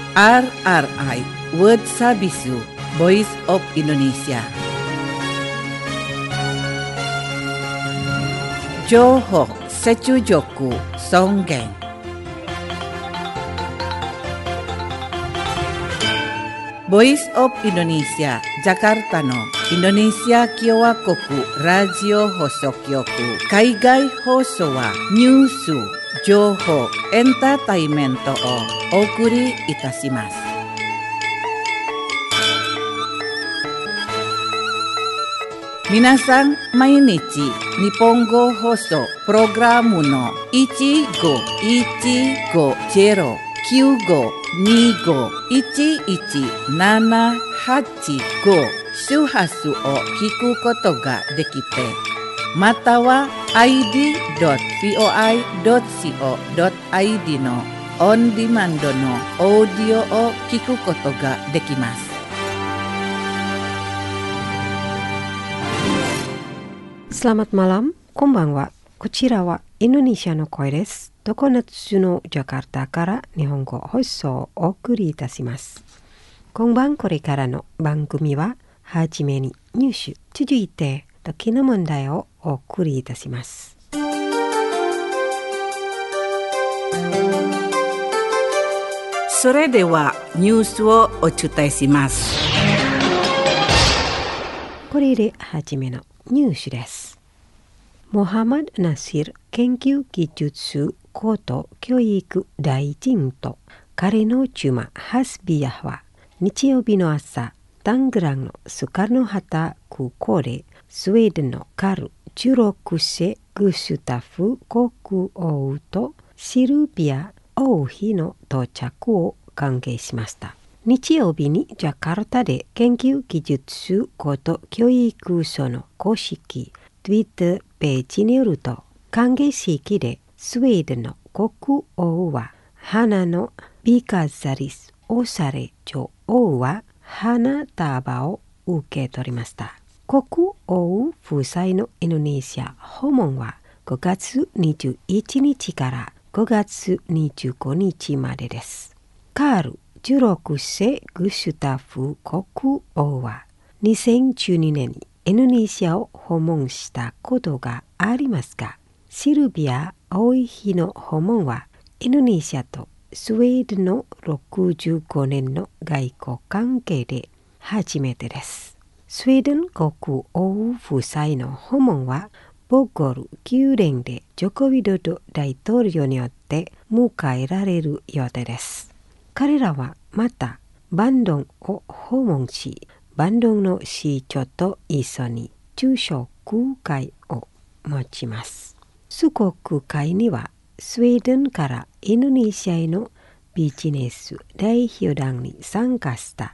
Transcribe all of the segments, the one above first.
RRI World Sabisu Voice of Indonesia. Johok Secujoku Songgeng. Voice of Indonesia Jakarta no Indonesia Kyowa Koku Radio Hosokyoku Kaigai Hoso wa Nyusu Joho Entertainmento o Okuri Itashimasu. Minasan mainichi Nihongo Hoso Programu no 15-1-95-11-785 周波数を聞くことができて、または id.voi.co.id のオンディマンドのオーディオを聞くことができます。 Selamat malam, konbanwa. こちらはインドネシアの声です。常夏のジャカルタから日本語放送をお送りいたします。今晩これからの番組ははじめにニュース、続いて時の問題をお送りいたします。 それではニュースをお伝えします。 これではじめのニュースです。モハマド・ナシル研究技術高等教育大臣と彼の妻ハスビヤは日曜日の朝、タングランのスカルノハタ空港でスウェーデンのカル16世グシュタフ国王とシルビア王妃の到着を歓迎しました。日曜日にジャカルタで研究技術高等教育省の公式Twitter ページによると、歓迎式でスウェーデンの国王は花のビカザリスをされ、女王は花束を受け取りました。国王夫妻のインドネシア訪問は5月21日から5月25日までです。カール16世グシュタフ国王は2012年にインドネシアを訪問したことがありますが、シルビア王妃の訪問はインドネシアとスウェーデンの65年の外交関係で初めてです。スウェーデン国王夫妻の訪問はボゴル宮殿でジョコウィドド大統領によって迎えられる予定です。彼らはまたバンドンを訪問し、バンドンの市長と一緒に昼食会を持ちます。祝福会にはスウェーデンからインドネシアへのビジネス代表団に参加した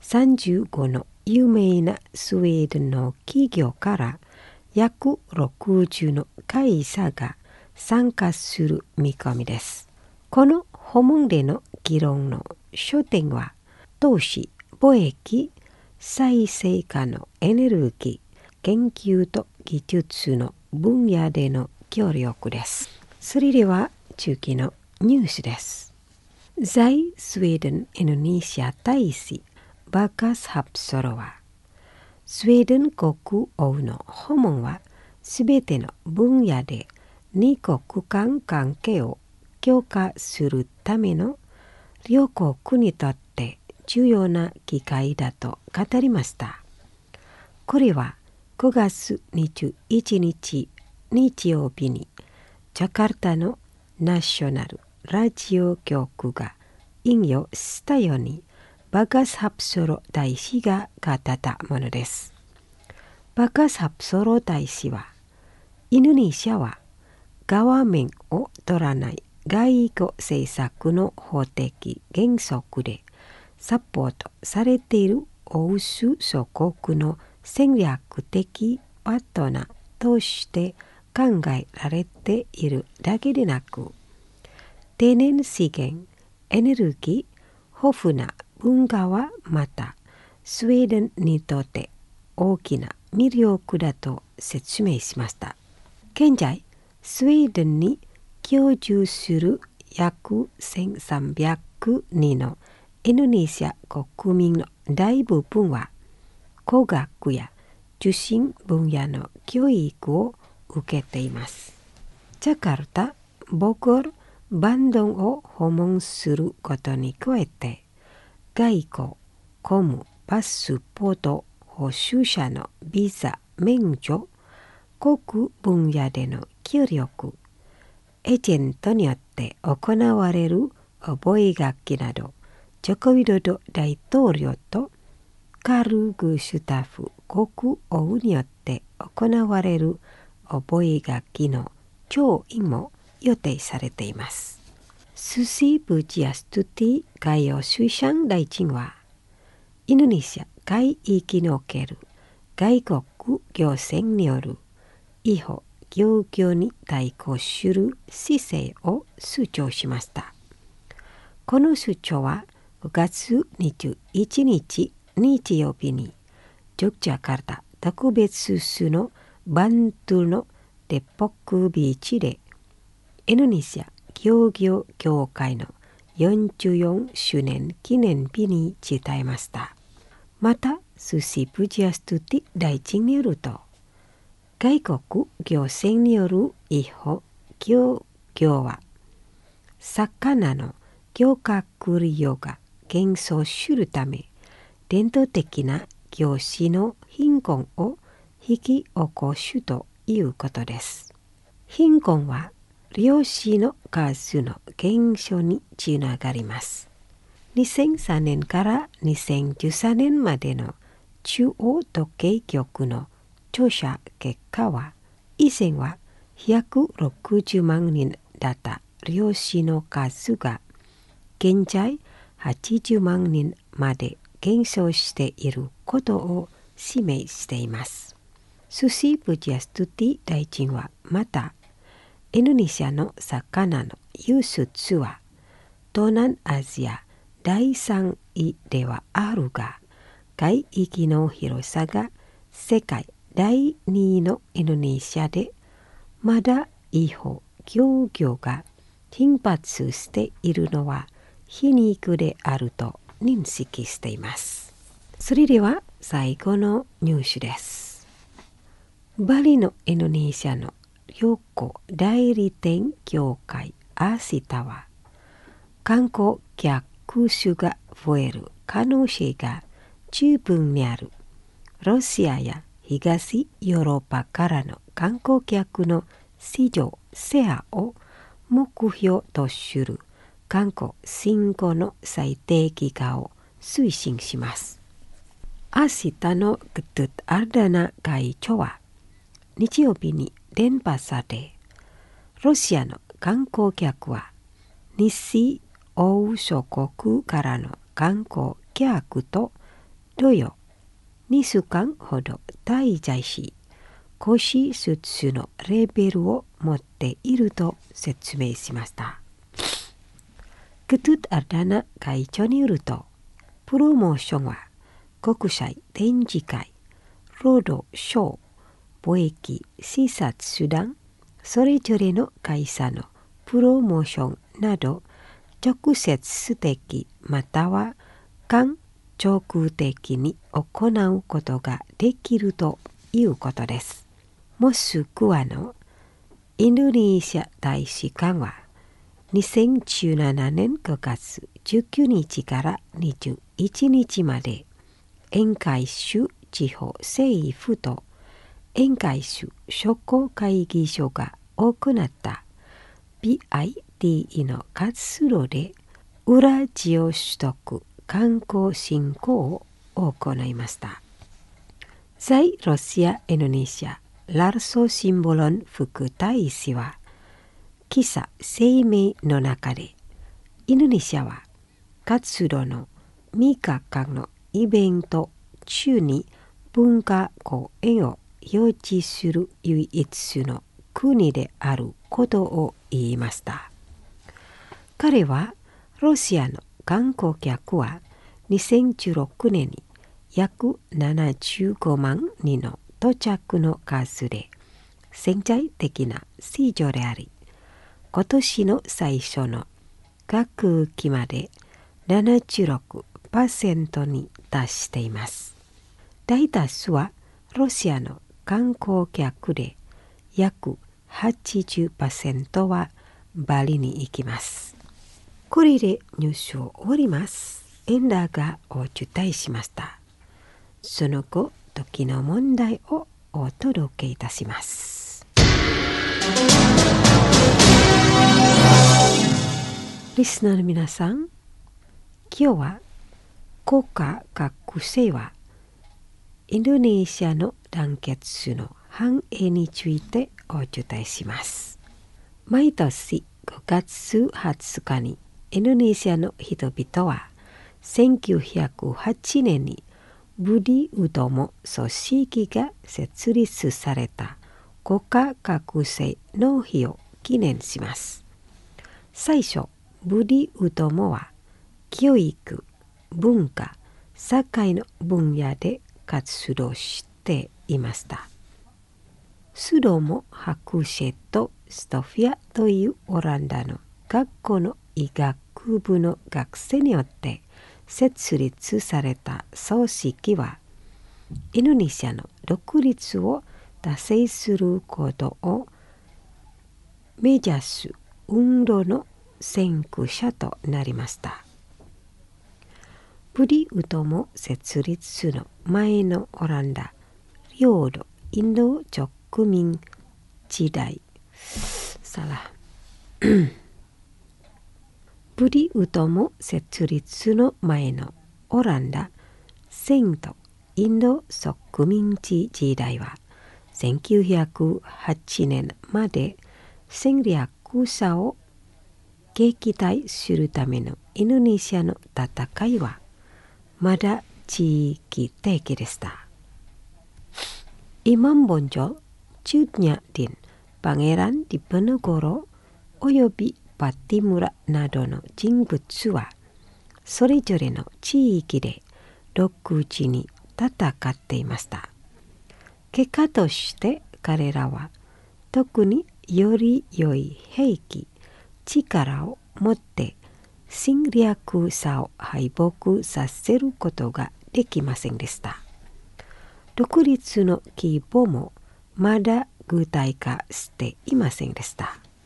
35の有名なスウェーデンの企業から約60の会社が参加する見込みです。この訪問での議論の焦点は投資、貿易、再生可能エネルギー、研究と技術の分野での協力です。それでは中期のニュースです。在スウェーデン・インドネシア大使バカス・ハプソロは、スウェーデン国王の訪問はすべての分野で二国間関係を強化するための両国にとって重要な機会だと語りました。これは5月21日日曜日にジャカルタのナショナルラジオ局が引用したようにバカス・ハプソロ大使が語ったものです。バカス・ハプソロ大使は、インドネシアは側面を取らない外交政策の法的原則でサポートされている欧州諸国の戦略的パートナーとして考えられているだけでなく、天然資源、エネルギー、豊富な文化はまたスウェーデンにとって大きな魅力だと説明しました。現在、スウェーデンに居住する約1300人のインドネシア国民の大部分は工学や受信分野の教育を受けています。ジャカルタ、ボゴール、バンドンを訪問することに加えて、外交、公務、パスポート、保守者のビザ、免除、各分野での協力、エージェントによって行われる覚書など、ジョコビドド大統領とカルグシュタフ国王によって行われる覚書の調印も予定されています。スシ・ブジアストゥティ海洋水産大臣は、インドネシア海域における外国漁船による違法漁業に対抗する姿勢を主張しました。この主張は5月21日日曜日にジョグジャカルタ特別州のバントゥのデポックビーチでインドネシア漁業協会の44周年記念日に伝えました。また、スシ・ブジアストゥティ大臣によると、外国漁船による違法漁業は、魚の漁獲量が減少するため、伝統的な漁師の貧困を引き起こすということです。貧困は漁師の数の減少につながります。2003年から2013年までの中央統計局の調査結果は、以前は160万人だった漁師の数が現在80万人まで減少していることを示しています。スシ・ブジアストゥティ大臣はまた、インドネシアの魚の輸出は東南アジア第3位ではあるが、海域の広さが世界第2位のインドネシアで、まだ違法漁業が頻発しているのは皮肉であると認識しています。それでは最後のニュースです。バリのインドネシアの旅行代理店協会アシタは、観光客数が増える可能性が十分にあるロシアや東ヨーロッパからの観光客の市場シェアを目標とする観光振興の最適化を推進します。アシタのグトゥッアルダナ会長は日曜日に電波され、ロシアの観光客は西欧諸国からの観光客と同様2週間ほど滞在し、高指数のレベルを持っていると説明しました。グトゥッアルダナ会長によると、プロモーションは国際展示会、ロードショー、貿易視察手段、それぞれの会社のプロモーションなど、直接的または間長期的に行うことができるということです。モスクワのインドネシア大使館は2017年5月19日から21日まで沿海州地方政府と沿海州商工会議所が行った BITE の活動でウラジオ取得観光振興を行いました。在ロシア・インドネシアラルソ・シンボロン副大使は記者声明の中で、インドネシアは活動の3日間のイベント中に文化公園を用意する唯一の国であることを言いました。彼はロシアの観光客は2016年に約75万人の到着の数で潜在的な市場であり、今年の最初の学期まで 76% に達しています。大多数はロシアの観光客で、約 80% はバリに行きます。これでニュースを終わります。エンダーがお伝えしました。その後、時の問題をお届けいたします。リスナーの皆さん、今日は国家各性はインドネシアの団結の繁栄についてお伝えします。毎年5月20日にインドネシアの人々は1908年にブディウトモ組織が設立された国家各性の日を記念します。最初、ブディウトモは教育、文化、社会の分野で活動していました。スドモ博士とストフィアというオランダの学校の医学部の学生によって設立された組織は、インドネシアの独立を達成することを目指す運動の先駆者となりました。ブディウトモ設立の前のオランダ領土インド植民時代ブディウトモ設立の前のオランダ先とインド植民地時代は1908年まで戦略者を撃退するためのインドネシアの戦いはまだ地域的でした。Imam Bonjol, Cutnya Din, Pangeran Diponegoro およびパティムラなどの人物はそれぞれの地域で独自に戦っていました。結果として彼らは特により良い兵器、力を持って侵略者を敗北させることができませんでした。独立の規模もまだ具体化していませんでした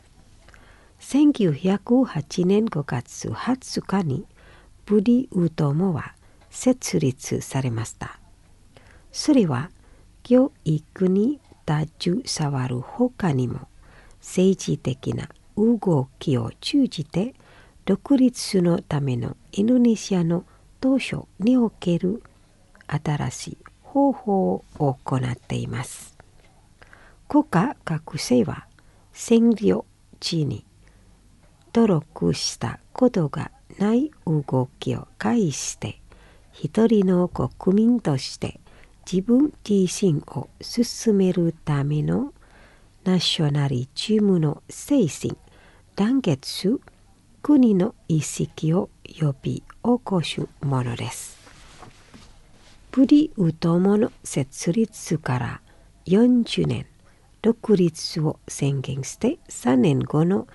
。1908年5月20日にブディウトモは設立されました。それは教育に携わる他にも政治的な動きを通じて独立のためのインドネシアの当初における新しい方法を行っています。国家各性は占領地に登録したことがない動きを介して一人の国民として自分自身を進めるためのナショナリズムの精神、団結、国の意識を呼び起こすものです。ブディウトモの設立から40年、独立を宣言して3年後の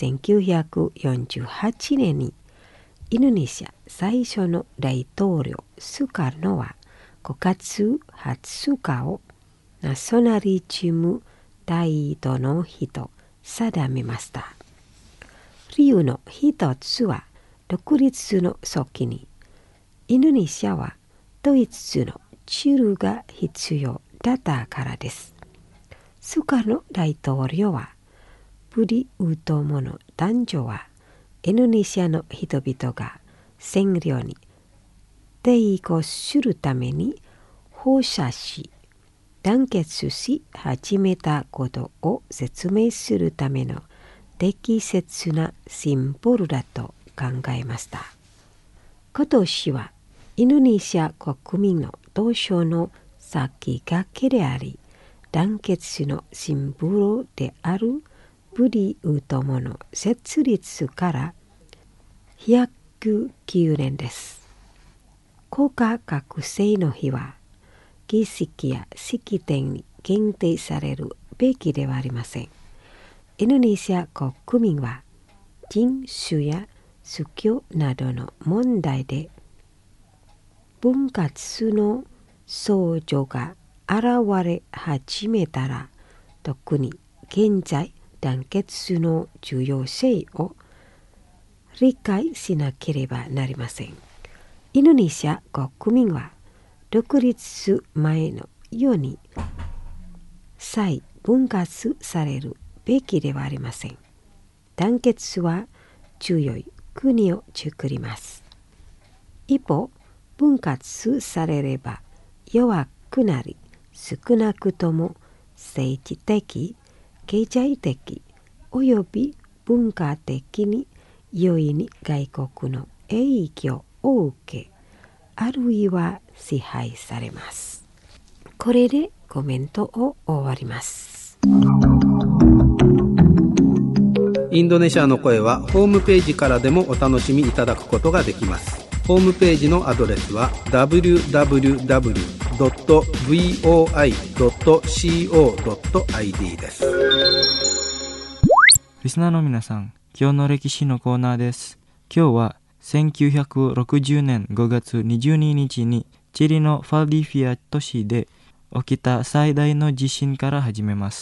1948年にインドネシア最初の大統領スカルノは5月20日をナショナリズム大度の日と定めました。理由の一つは独立の初期にインドネシアはドイツの治療が必要だったからです。スカルノ大統領はブディウトモの男女はインドネシアの人々が占領に抵抗するために放射し団結し始めたことを説明するための適切なシンボルだと考えました。今年はインドネシア国民の当初の先駆けであり団結のシンボルであるブディウトモの設立から109年です。国家各性の日は儀式や式典に限定されるべきではありません。インドネシア国民は人種や宗教などの問題で分割の相乗が現れ始めたら、特に現在団結の重要性を理解しなければなりません。インドネシア国民は独立前のように再分割されるべきではありません。団結は強い国を作ります。一方、分割されれば弱くなり、少なくとも政治的、経済的、および文化的に容易に外国の影響を受け、あるいは支配されます。これでコメントを終わります。 インドネシアの声はホームページからでもお楽しみいただくことができます。ホームページのアドレスは www.voi.co.id です。 リスナーの皆さん、今日の歴史のコーナーです。今日は1960年5月22日にチリのファルディフィア都市で起きた最大の地震から始めます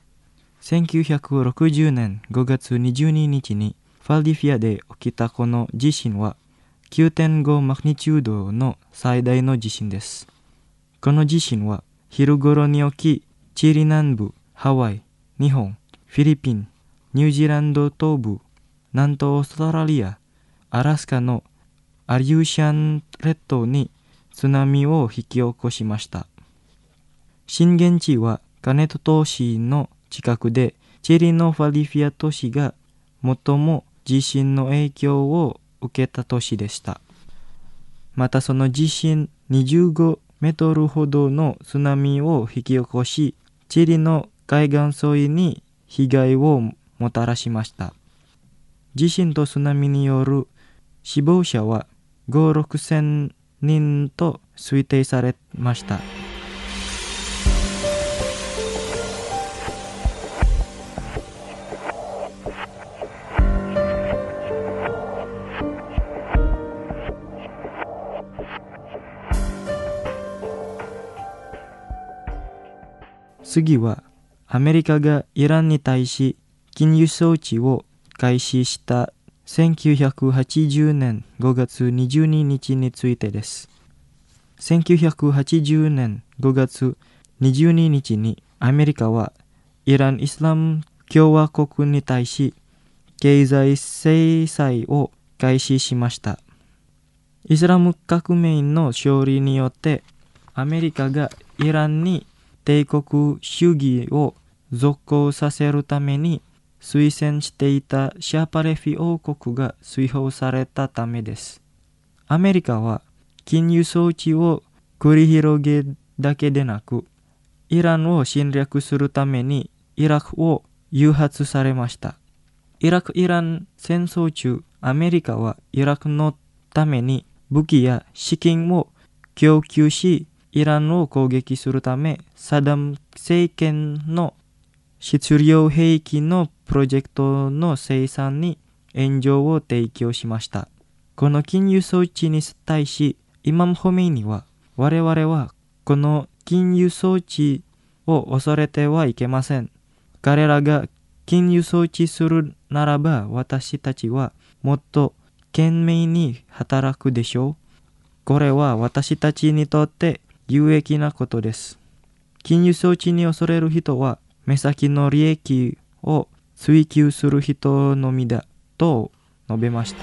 。1960年5月22日にファルディフィアで起きたこの地震は 9.5 マグニチュードの最大の地震です。この地震は昼頃に起き、チリ南部、ハワイ、日本、フィリピン、ニュージーランド東部、南東オーストラリア、アラスカのアリューシャン列島に津波を引き起こしました。震源地はカネト島市の近くで、チリのファルディフィア都市が最も地震の影響を受けた都市でした。またその地震25メートルほどの津波を引き起こし、チリの海岸沿いに被害をもたらしました。地震と津波による死亡者は5、6千人と推定されました。次はアメリカがイランに対し禁輸措置を開始した1980年5月22日についてです。1980年5月22日にアメリカはイラン・イスラム共和国に対し経済制裁を開始しました。イスラム革命の勝利によってアメリカがイランに帝国主義を続行させるために推薦していたシャーパレフィ王国が追放されたためです。アメリカは禁輸措置を繰り広げるだけでなく、イランを侵略するためにイラクを誘発されました。イラク・イラン戦争中、アメリカはイラクのために武器や資金を供給し、イランを攻撃するため、サダム政権の質量兵器のプロジェクトの生産に援助を提供しました。この禁輸措置に対し、イマム・ホメイニは、我々はこの禁輸措置を恐れてはいけません。彼らが禁輸措置するならば、私たちはもっと懸命に働くでしょう。これは私たちにとって有益なことです。禁輸措置に恐れる人は目先の利益を追求する人のみだと述べました。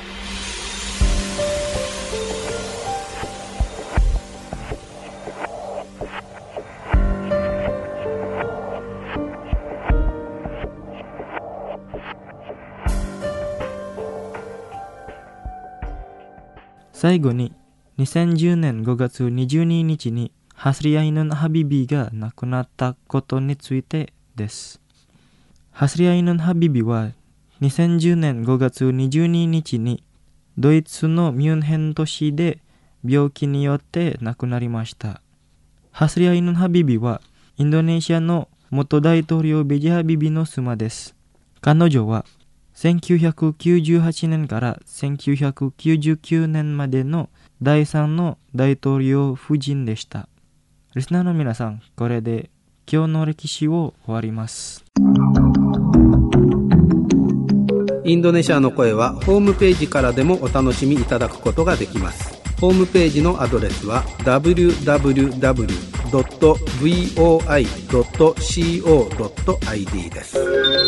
最後に2010年5月22日にハスリアイヌン・ハビビが亡くなったことについてです。ハスリアイヌン・ハビビは2010年5月22日にドイツのミュンヘン都市で病気によって亡くなりました。ハスリアイヌン・ハビビはインドネシアの元大統領ベジハビビの妻です。彼女は 1998年から1999年までの第3の大統領夫人でした。リスナーの皆さん、これで今日の歴史を終わります。 インドネシアの声はホームページからでもお楽しみいただくことができます。ホームページのアドレスは www.voi.co.id です。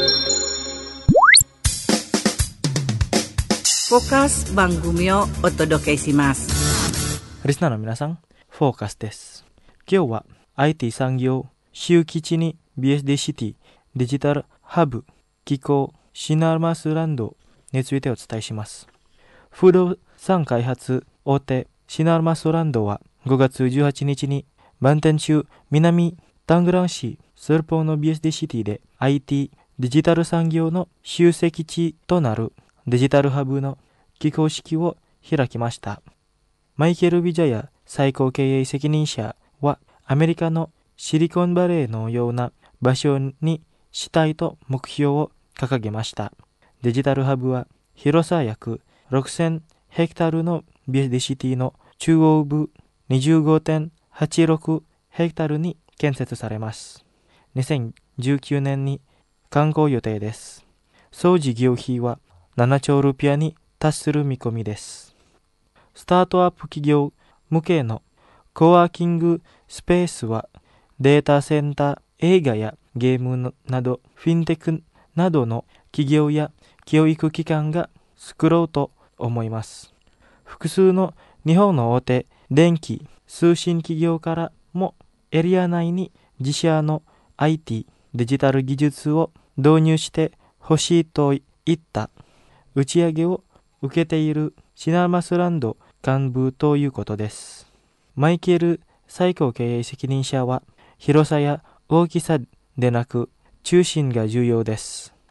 フォーカス番組をお届けします。 リスナーの皆さん、フォーカスです。今日は IT 産業集基地に BSD シティデジタルハブ機構シナーマスランドについてお伝えします。不動産開発大手シナーマスランドは5月18日にバンテン州南タングラン市スルポーの BSD シティで IT デジタル産業の集積地となるデジタルハブの起工式を開きました。マイケル・ビジャヤ最高経営責任者はアメリカのシリコンバレーのような場所にしたいと目標を掲げました。デジタルハブは広さ約6000ヘクタールの BSD シティの中央部 25.86 ヘクタールに建設されます。2019年に完工予定です。総事業費は7兆ルピアに達する見込みです。スタートアップ企業向けのコワーキングスペースはデータセンター、映画やゲームなどフィンテックなどの企業や教育機関が作ろうと思います。複数の日本の大手電気通信企業からもエリア内に自社の IT デジタル技術を導入してほしいといった打ち上げを受けているシナーマスランド幹部ということです。マイケル最高経営責任者は広さや大きさでなく中心が重要です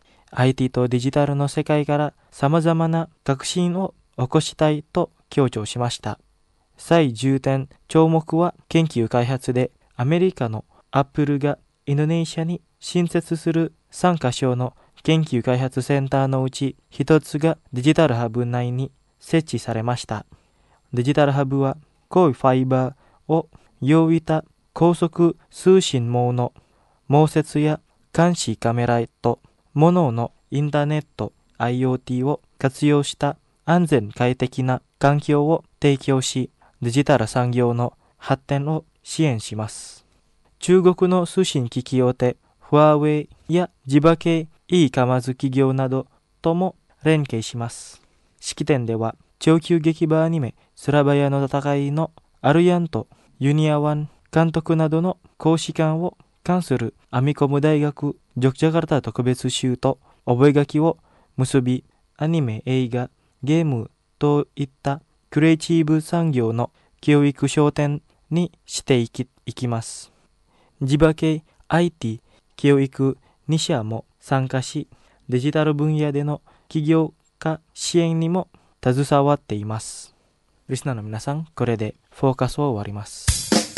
。IT とデジタルの世界から様々な革新を起こしたいと強調しました。最重点項目は研究開発でアメリカのアップルがインドネシアに新設する3カ所の研究開発センターのうち1つがデジタルハブ内に設置されました。デジタルハブは濃いファイバーを用いた高速通信網の網接や監視カメラと物のインターネット IoT を活用した安全快適な環境を提供し、デジタル産業の発展を支援します。中国の通信機器大手ファーウェイや地場系いいかまず企業などとも連携します。式典では長級劇場アニメスラバヤの戦いのアルヤンとユニアワン監督などの講師官を関するアミコム大学ジョクジャカルタ特別集と覚書を結び、アニメ、映画、ゲームといったクリエイティブ産業の教育焦点にしていきます。地場系 IT 教育2社も参加し、デジタル分野での起業家支援にも携わっています。リスナーの皆さん、これでフォーカスを終わります。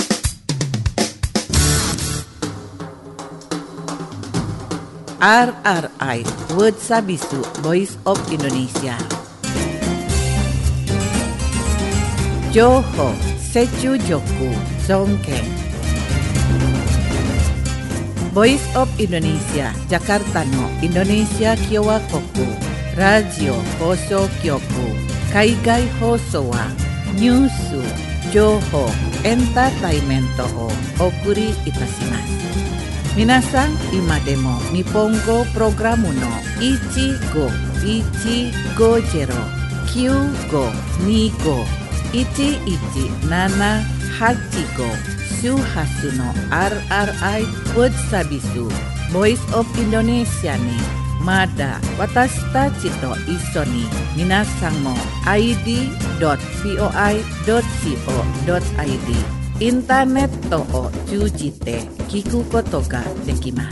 RRI Word Sabisu Voice of Indonesia 情報、接中辱、尊敬 Voice of Indonesia Jakarta のインドネシア共和国ラジオ放送局海外放送はニュース、情報、エンターテイメントをお送りいたします。皆さん、今でも日本語プログラムの15-150-9525-11-785周波数の RRI Word Sabisu Voice of Indonesia にまだ私たちと一緒に皆さんも id.voi.co.id インターネットを通じて聞くことができます。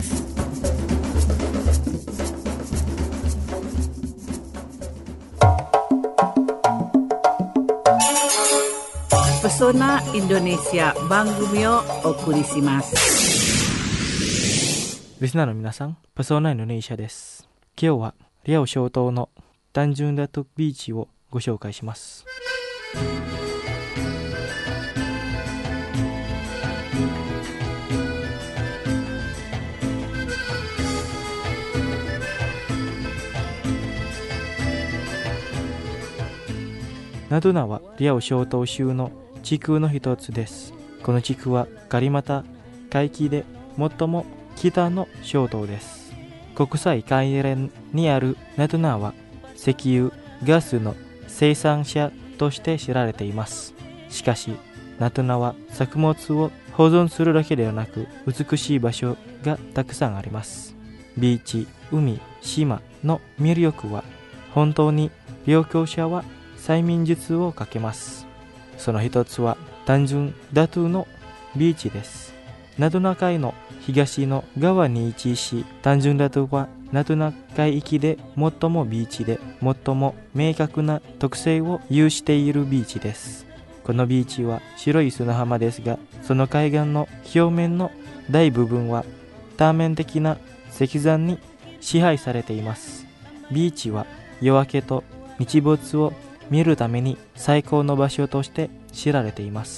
ペソナインドネシア番組をお送りします。 リスナーの皆さん、ペソナインドネシアです。今日はリアオ諸島のタンジュンダトゥクビーチをご紹介します。ナドゥナはリアオ諸島州の地区の一つです。この地区はガリマタ海域で最も北の諸島です。国際海連にあるナドゥナは石油・ガスの生産者として知られています。しかし、ナドゥナは作物を保存するだけではなく美しい場所がたくさんあります。ビーチ、海、島の魅力は本当に旅行者は催眠術をかけます。その一つはタンジュンダトゥのビーチです。ナドゥナ海の東の側に位置し、タンジュンダトゥはナドゥナ海域で最もビーチで最も明確な特性を有しているビーチです。このビーチは白い砂浜ですが、その海岸の表面の大部分は多面的な石山に支配されています。ビーチは夜明けと日没を見るために最高の場所として知られています。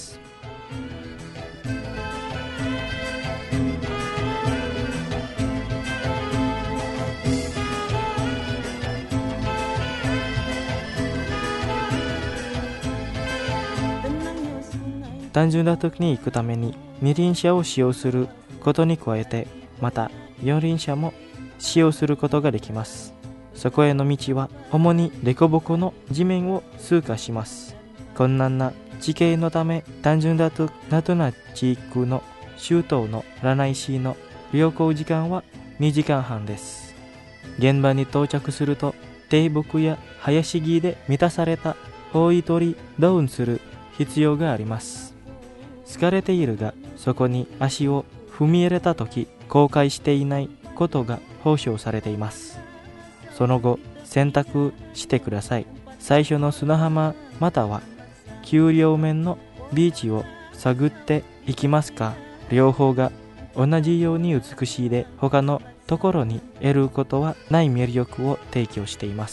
タンジュンダトゥに行くために二輪車を使用することに加えて、また四輪車も使用することができます。そこへの道は主に凸凹の地面を通過します。困難な地形のため、タンジュンダトゥナトゥナ地区の州都のラナイ市の旅行時間は2時間半です。現場に到着すると、低木や林木で満たされた大いとりダウンする必要があります。疲れているが、そこに足を踏み入れたとき後悔していないことが保証されています。その後、選択してください。最初の砂浜または丘陵面のビーチを探っていきますか？両方が同じように美しいで、他のところに得ることはない魅力を提供しています。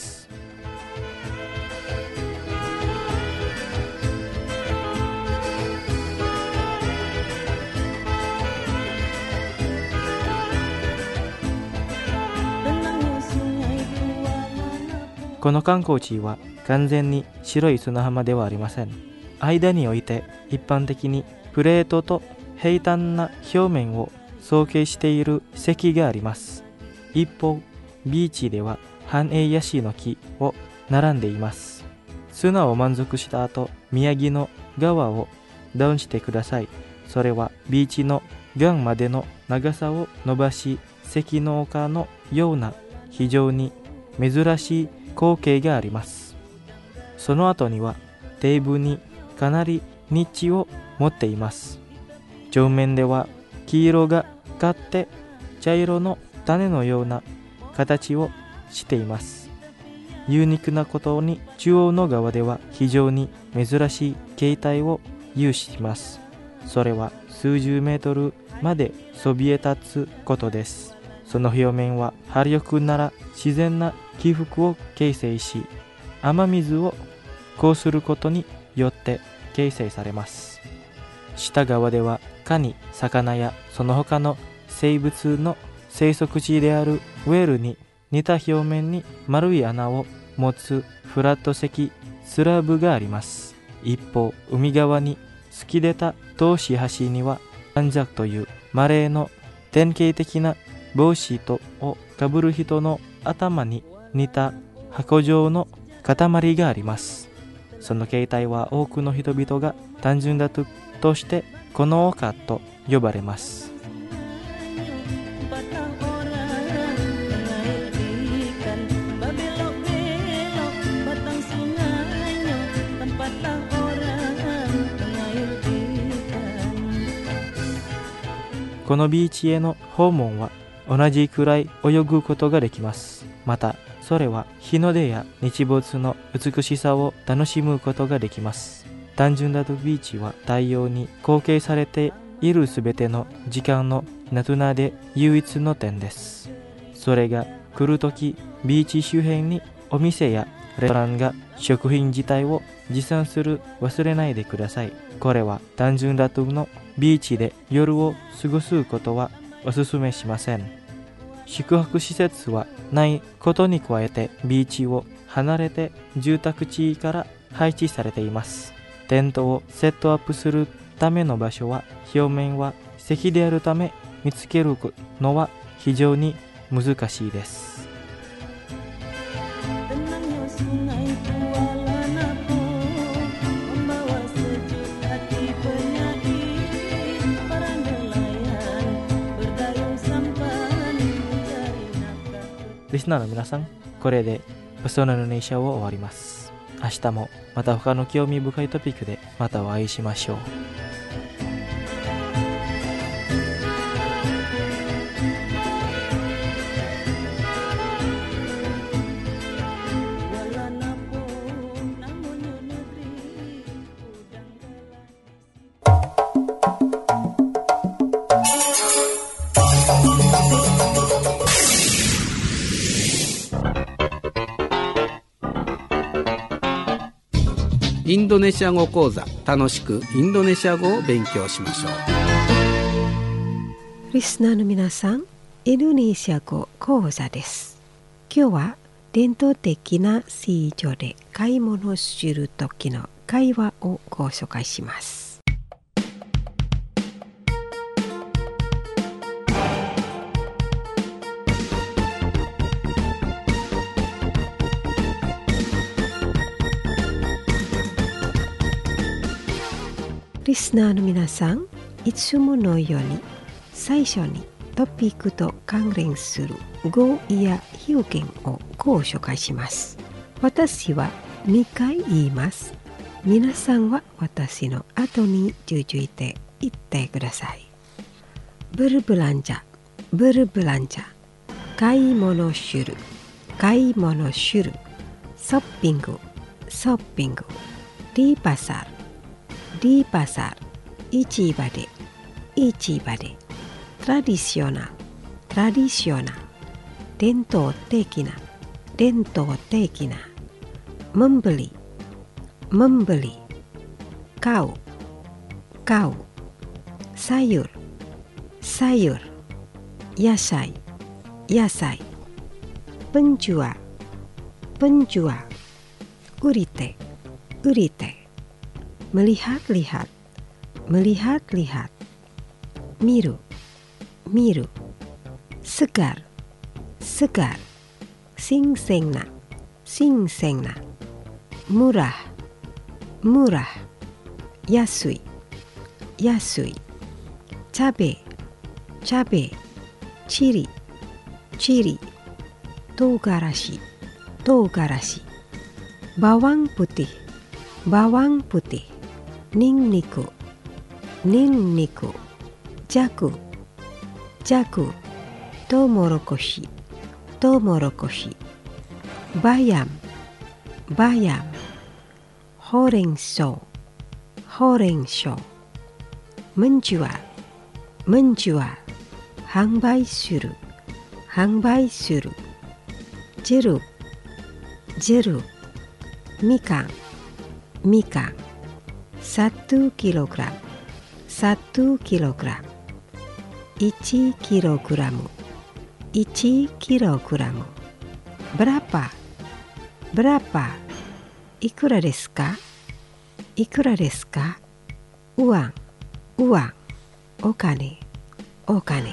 この観光地は完全に白い砂浜ではありません。間において一般的にプレートと平坦な表面を造形している石があります。一方、ビーチでは半栄ヤシの木を並んでいます。砂を満足した後、宮城の川をダウンしてください。それはビーチの岸までの長さを伸ばし、石の丘のような非常に珍しい光景があります。その後には底部にかなりニッチを持っています。上面では黄色がかって茶色の種のような形をしています。ユニークなことに中央の側では非常に珍しい形態を有します。それは数十メートルまでそびえ立つことです。その表面は波力なら自然な起伏を形成し、雨水をこうすることによって形成されます。下側ではカニ、魚やその他の生物の生息地であるウェールに似た表面に丸い穴を持つフラット石スラブがあります。一方、海側に突き出た遠し橋にはアンジャクというマレーの典型的な帽子をかぶる人の頭に似た箱状の塊があります。その形態は多くの人々が単純だとしてこの丘と呼ばれます。このビーチへの訪問は同じくらい泳ぐことができます。また、それは日の出や日没の美しさを楽しむことができます。単純だとビーチは太陽に後継されているすべての時間のナトゥナで唯一の点です。それが来るとき、ビーチ周辺にお店やレストランが食品自体を持参する忘れないでください。これは単純ラトゥのビーチで夜を過ごすことはお勧めしません。宿泊施設はないことに加えてビーチを離れて住宅地から配置されています。テントをセットアップするための場所は表面は石であるため見つけるのは非常に難しいです。リスナーの皆さん、これでペソナインドネシアを終わります。明日もまた他の興味深いトピックでまたお会いしましょう。 インドネシア語講座、楽しくインドネシア語を勉強しましょう。 リスナーの皆さん、インドネシア語講座です。今日は伝統的な市場で買い物をするときの会話をご紹介します。リスナーの皆さん、いつものように最初にトピックと関連する語彙や表現をご紹介します。私は2回言います。皆さんは私の後に続いて言ってください。ブルブランジャ、ブルブランジャ、買い物する、買い物する、ショッピング、ショッピング、di pasar、di pasar、市場で、市場で、トラディショナル、トラディショナル、伝統的な、伝統的な、membeli、membeli、買う、買う、sayur、sayur、野菜、野菜、penjual、penjual、売り手、売り手、melihat-lihat、melihat-lihat、miru、miru、segar、segar、新鮮な、新鮮な、murah、murah、安い、安い、cabe、cabe、チリ、チリ、唐辛子、唐辛子、bawang putih、bawang putih、ninkniku、ninkniku、jagu、jagu、トウモロコシ、トウモロコシ、bayam、bayam、ほうれん草、ほうれん草、menjual、menjual、販売する、販売する、jeruk、jeruk、みかん、みかん、1 kilogram、1 kilogram、1 kilogram、1 kilogram、berapa、berapa、いくらですか、いくらですか、uang、uang、お金、お金。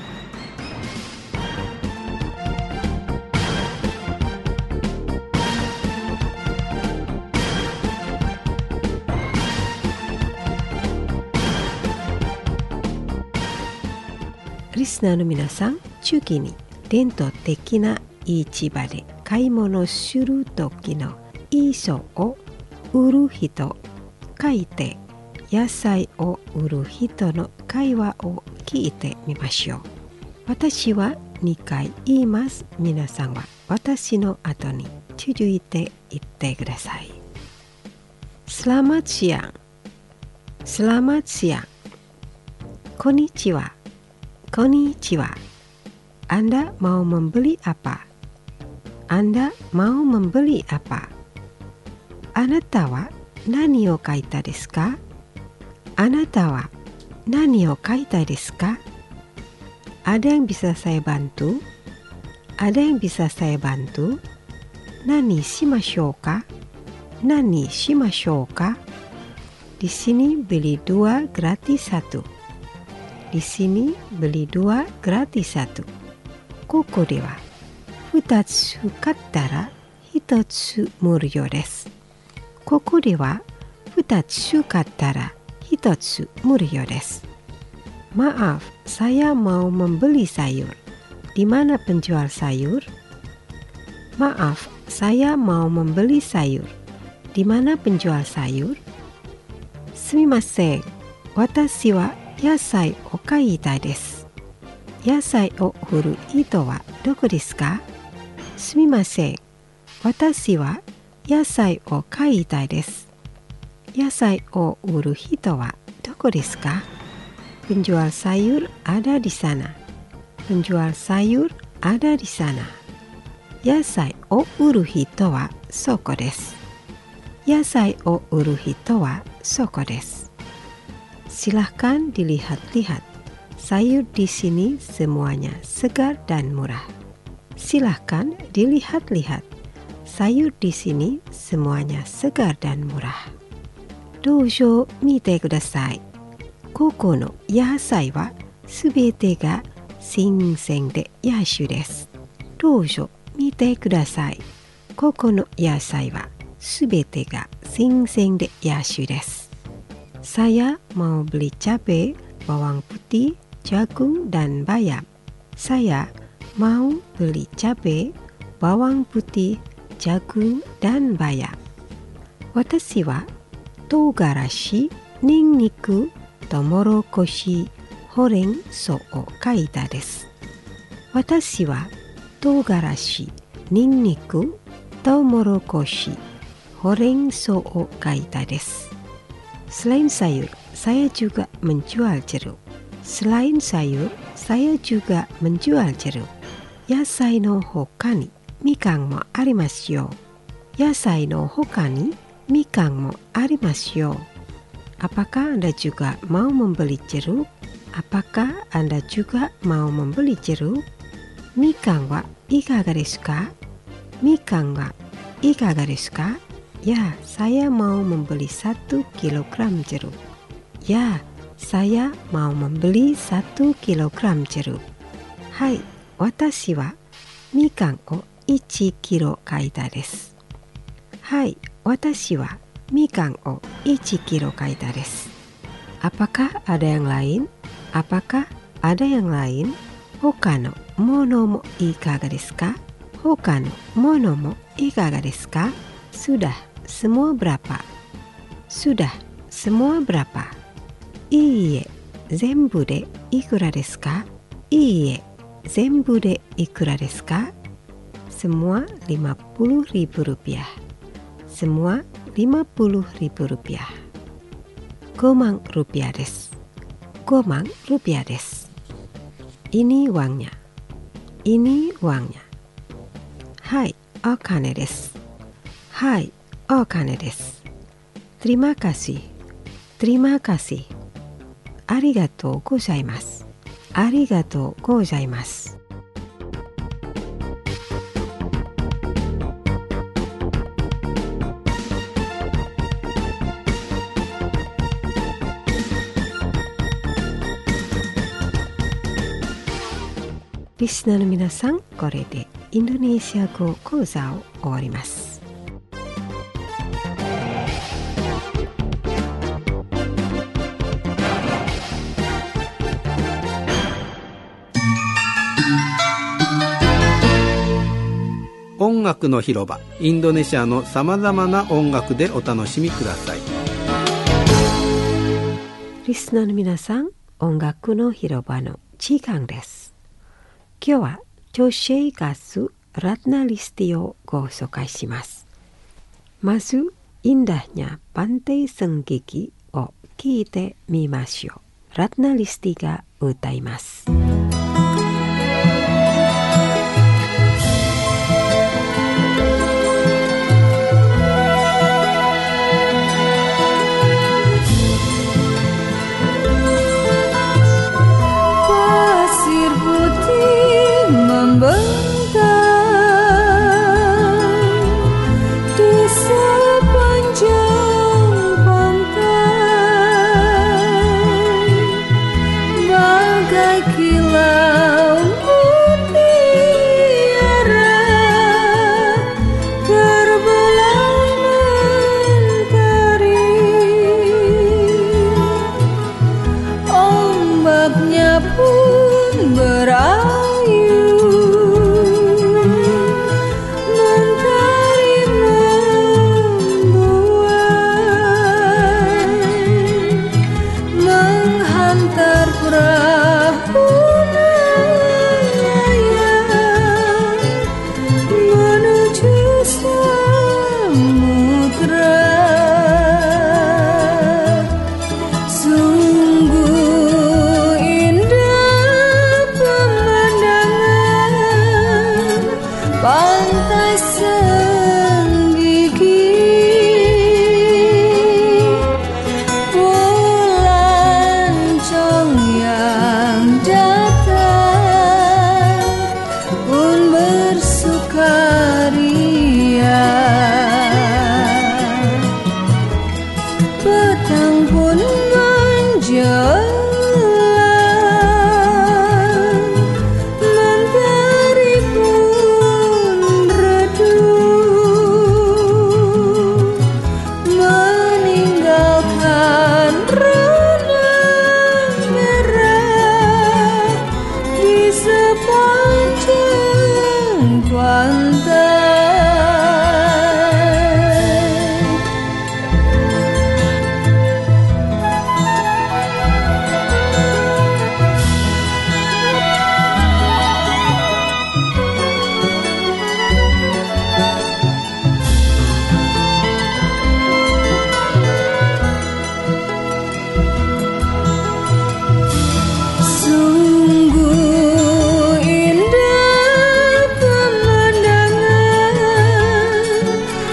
リスナーの皆さん、中期に伝統的な市場で買い物する時の衣装を売る人、書いて野菜を売る人の会話を聞いてみましょう。私は2回言います。皆さんは私の後に続いて言ってください。Selamat siang、Selamat siang、こんにちは、こんにちは。Anda mau membeli apa? Anda mau membeli apa? Anata wa nani o kaita desu ka? Anata wa nani o kaita desu ka? Ada yang bisa saya bantu? Ada yang bisa saya bantu? Nani shimashou ka? Nani shimashou ka? Di sini beli 2 gratis 1. Di sini beli 2 gratis 1. Koko de wa 2つ買ったら1つ無料です。ここでは2つ買ったら1つ無料です。Maaf, saya mau membeli sayur. Di mana penjual sayur? Maaf, saya mau membeli sayur. Di mana penjual sayur? Sumimasen, watashi wa yasai o kaitai desu. Yasai o uru hito wa doko desu ka? すみません。私は野菜を買いたいです。野菜を売る人はどこですか? Penjual sayur ada di sana. Penjual sayur ada di sana. 野菜を売る人はそこです。野菜を売る人はそこです。Silahkan dilihat-lihat. Sayur di sini semuanya segar dan murah. Silahkan dilihat-lihat. Sayur di sini semuanya segar dan murah. Doujou mite kudasai. Koko no yasai wa subete ga shinsen de yashu desu. Doujou mite kudasai. Koko no yasai wa subete ga shinsen de yashu desu. Saya mau beli cabai, bawang putih, jagung, dan bayam. Saya mau beli cabai, bawang putih, jagung, dan bayam. Watashi wa tougarashi, ninniku, tomorokoshi, horenso o kaita desu. Watashi wa tougarashi, ninniku, tomorokoshi, horenso o kaita desu. Selain sayur, saya juga menjual jeruk. Selain sayur, saya juga menjual jeruk. Yasai no hoka ni mikan mo arimasu yo. Yasai no hoka ni mikan mo arimasu yo. Apakah Anda juga mau membeli jeruk? Apakah Anda juga mau membeli jeruk? Mikan wa ikaga desu ka? Mikan wa ikaga desu ka? Ya, saya mau membeli 1 kilogram jeruk. Ya, saya mau membeli 1 kilogram jeruk. Hai, watashi wa mikan o 1 kilo kaita desu. Hai, watashi wa mikan o 1 kilo kaita desu. Apakah ada yang lain? Apakah ada yang lain? Hoka no mono mo ikaga desu ka? Hoka no mono mo ikaga desu ka? Sudah, semua berapa? Sudah, semua berapa? Iie, zenbu de ikura desu ka? Iie, zenbu de ikura desu ka? Semua 50.000 rupiah. Semua 50.000 rupiah. 5万 rupiah desu. 5万 rupiah desu. Ini uangnya. Ini uangnya. Hai, okane desu. Hai, okane desu. Terima kasih. Terima kasih. Arigatou gozaimasu. Arigatou gozaimasu. Listenerの皆さん、これでインドネシア語講座を終わります。 音楽の広場、インドネシアのさまざまな音楽でお楽しみください。 リスナーの皆さん、音楽の広場の時間です。今日は女性歌手ラトナ・リスティをご紹介します。まず、indahnya Pantai Senggigi を聴いてみましょう。ラトナ・リスティが歌います。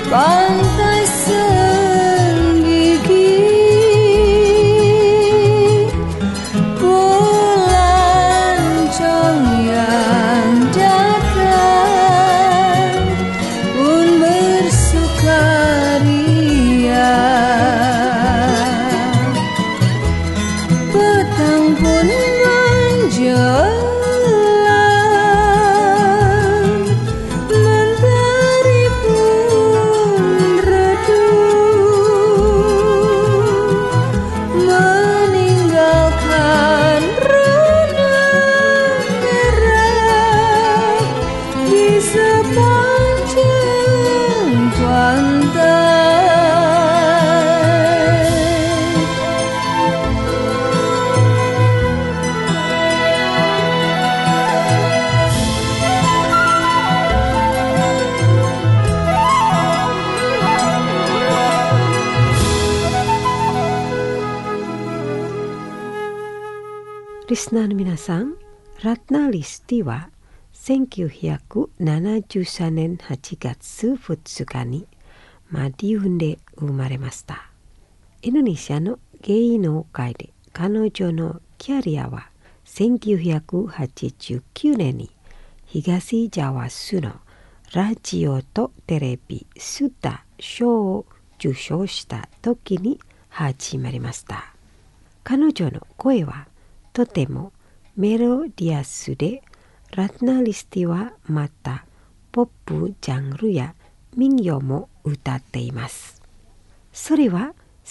pantai Senggigi, pelancong yang datang pun bersukaria, petang pun menjelang, mentari pun redup, meninggalkan renang merah di sepanjang pantai. Listener minasan, Ratna Listi wa 1973年8月2日にマディウンで生まれました。インドネシアの芸能界で彼女のキャリアは1989年に東ジャワ州のラジオとテレビスター賞を受賞した時に始まりました。彼女の声はとてもメロディアスで、ラトナリスティはまたポップジャンルや民謡も歌っています。それは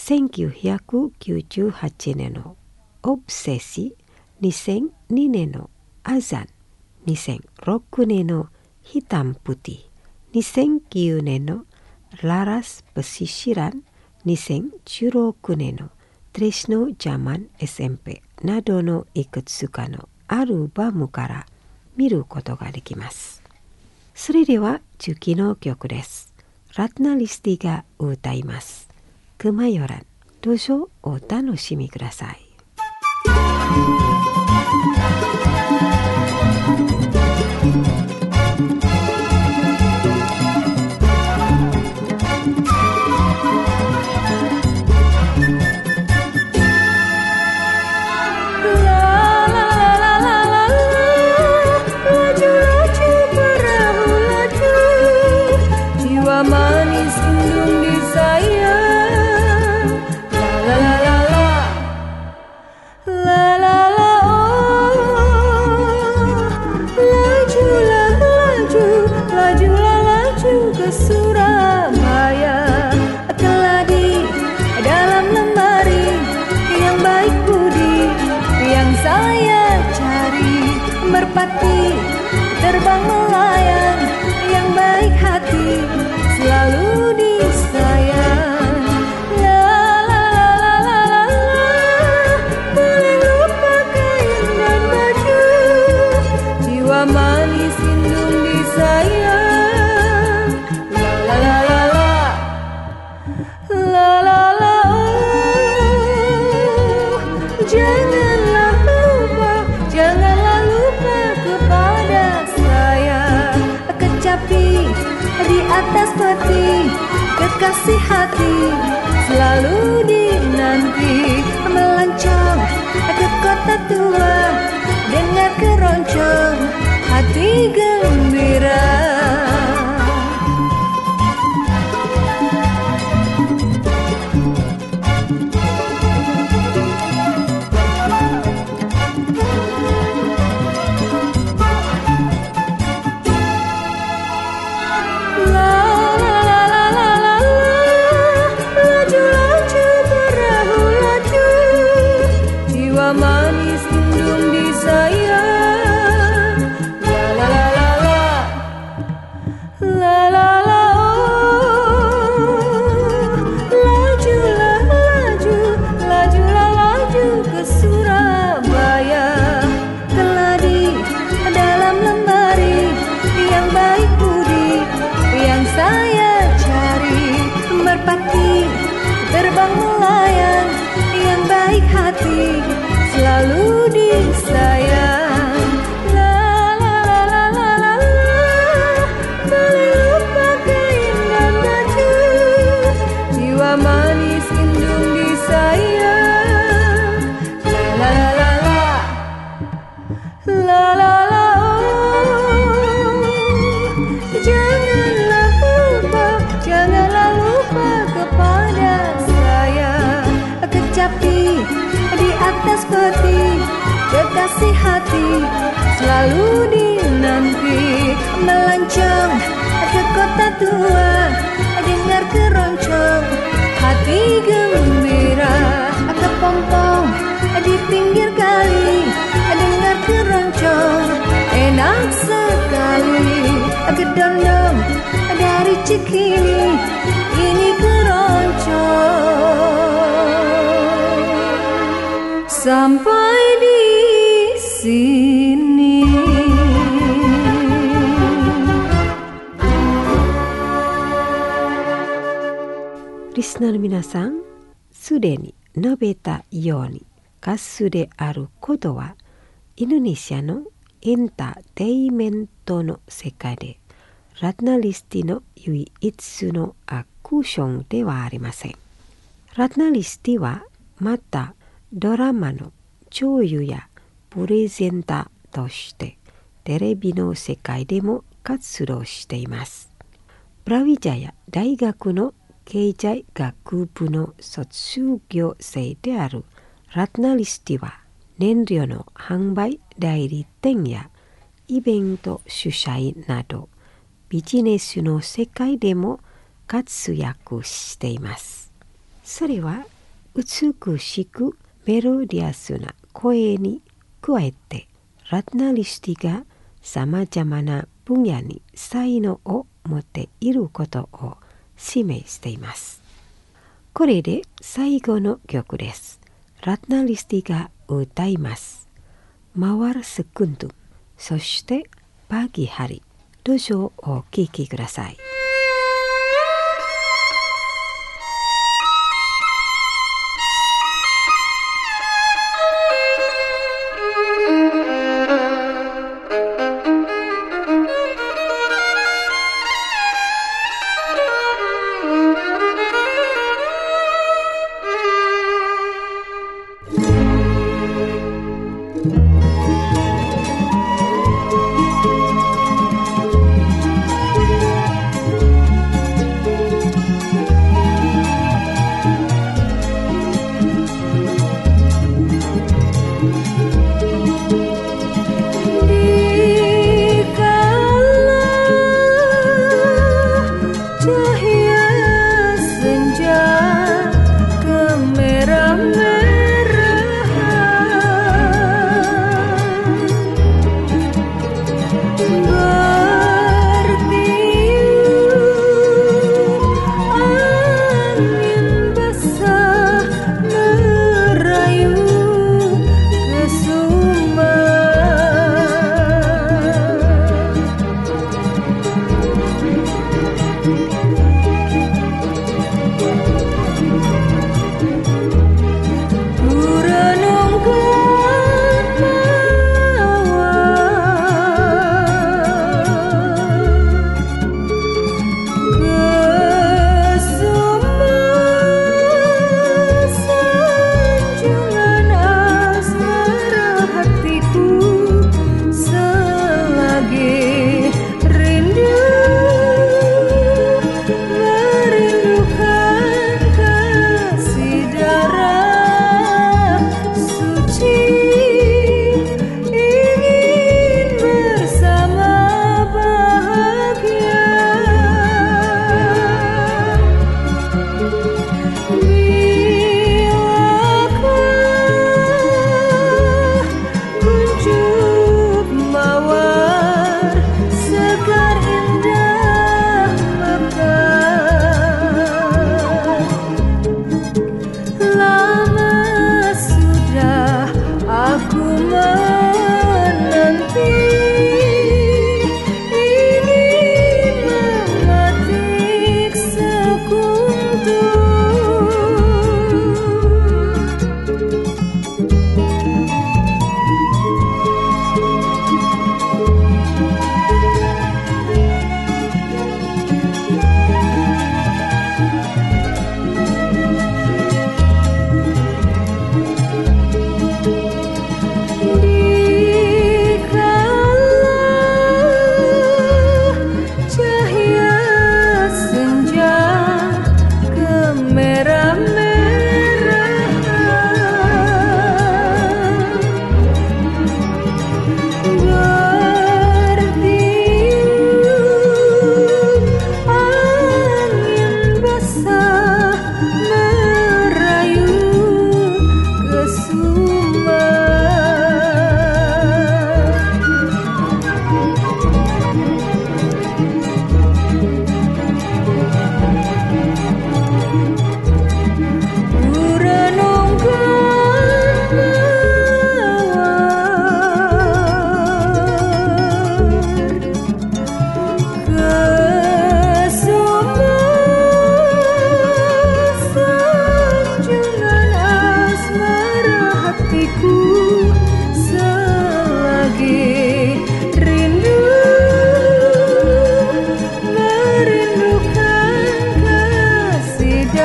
1998年のオブセシ、2002年のアザン、2006年のヒタンプティ、2009年のララスペシシラン、2016年のTresno Zaman SMP などのいくつかのアルバムから見ることができます。それでは次の曲です。ラトナリスティが歌います。クマヨラン、どうぞお楽しみください。 Manis indung di sayang, la la la la la la la, lajulah laju ke Surabaya, keladi dalam lemari yang baik budi yang saya cari, merpati terbang melayang yang baik hati selalu disayang. La la la la la la, boleh lupa kain dan baju, jiwa manis indung disayang. La la la la la, la la la, janganlah lupa kepada saya, kecapi di atas peti, kekasih hati selalu dinanti, melancong ke kota tua, dengar keroncong hati gembira. Manis indung disayang, la la la la la, hati selalu dinanti, melancong ke kota tua, dengar keroncong hati gembira, kepompong di pinggir kali, dengar keroncong enak sekali, gedondong dari Cikini, ini keroncong sampai di sini. Listenerの皆さん、すでに述べたように、歌手であることはインドネシアのエンターテイメントの世界でラトナリスティの唯一のアクションではありません。ラトナリスティはまたドラマの女優やプレゼンターとしてテレビの世界でも活動しています。ブラビジャヤ大学の経済学部の卒業生であるラトナリスティは燃料の販売代理店やイベント主催などビジネスの世界でも活躍しています。それは美しくメロディアスな声に加えてラトナリスティがさまざまな分野に才能を持っていることを示しています。これで最後の曲です。ラトナリスティが歌います。Mawar Sekundung、そしてパギハリ。どうぞお聴きください。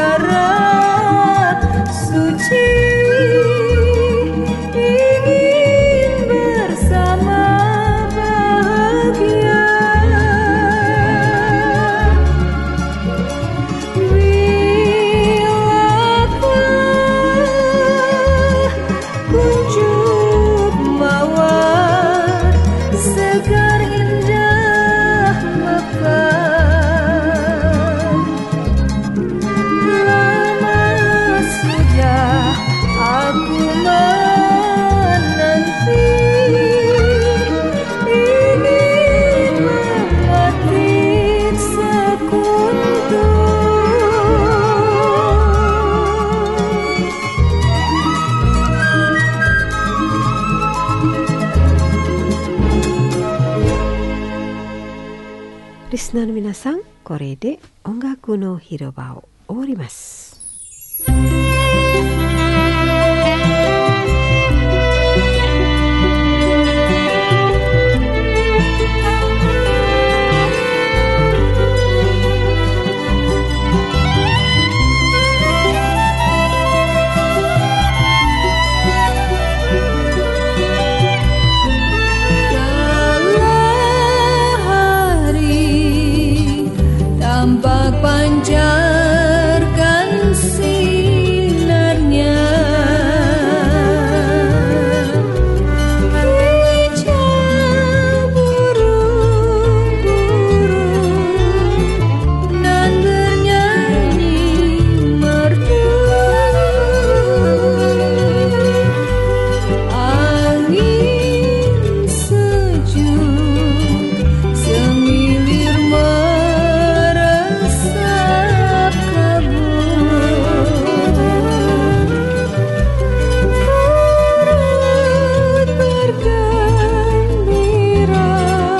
asmara suci, ingin bersama bahagia. Bilakah kuncup mawar segar indah mekar. Lama sudah aku menanti, ingin memetik sekuntum. Listenerの皆さん、これで音楽の広場を終わります。 Tampak pancarkan sinarnya, hijau burung-burung nan bernyanyi merdu, angin sejuk semilir meresap kabut, turut bergembira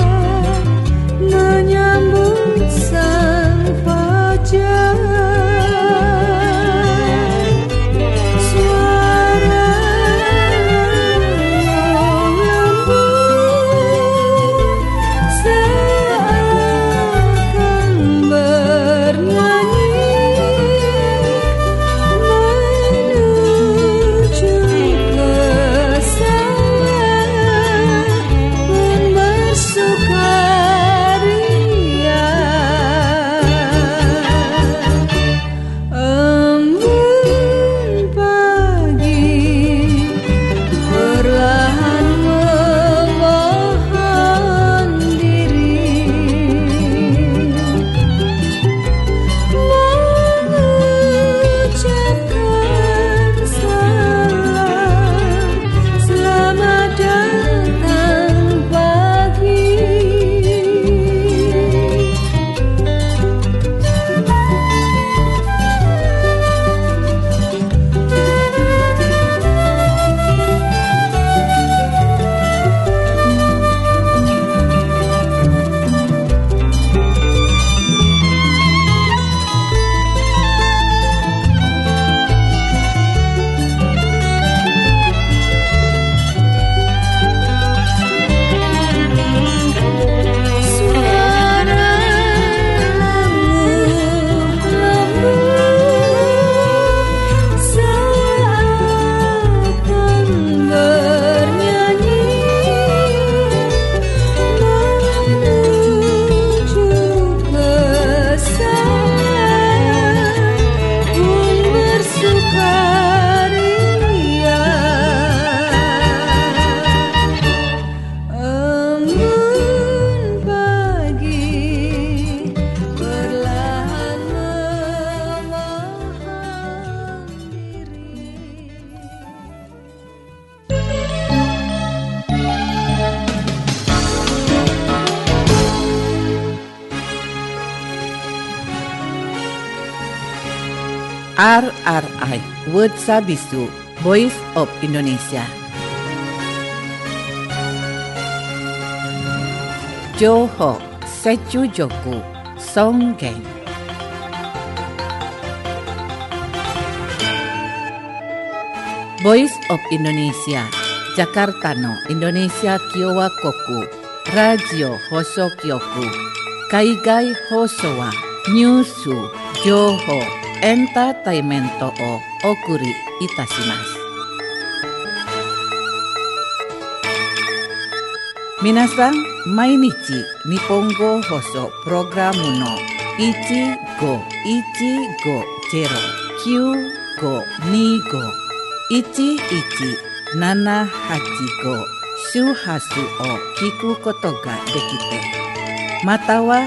menyambut sang fajar. Suara lembut seakan bernyanyi menuju ke sana pun bersukaria. Embun pagi perlahan memohon diri, mengucapkan salam, selamat datang pagi. Suara lembut seakan bernyanyi menuju ke sana pun bersukaria. Embun pagi perlahan memohon diri. RRI World Sabisu Voice of Indonesia. Johor Secujoku Songgeng. Voice of Indonesia Jakarta no Indonesia Kiowa Koku Radio Hosokyoku Kaigai Hosowa Nyusu Johor entertainment o okuri itashimasu. Minasan, mainichi Nihongo Hoso Programu no 1515951178 周波数を聞くことができて、または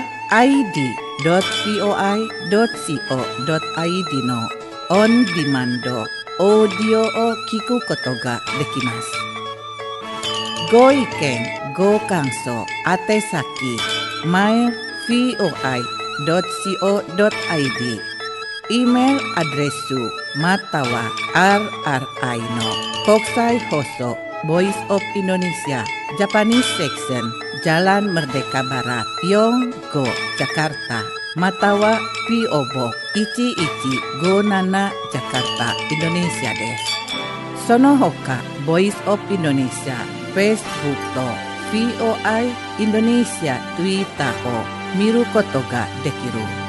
id.coi.co.id のオンディマンドオーディオを聞くことができます。ご意見、ご感想、宛先 mail.foi.co.id イメールアドレスまたは RRI の国際放送Voice of Indonesia Japanese Section Jalan Merdeka Barat Yonggo Jakarta Matawa PO Box 1157 Jakarta Indonesia です。その他 Voice of Indonesia Facebook と VOI Indonesia Twitter を見ることができる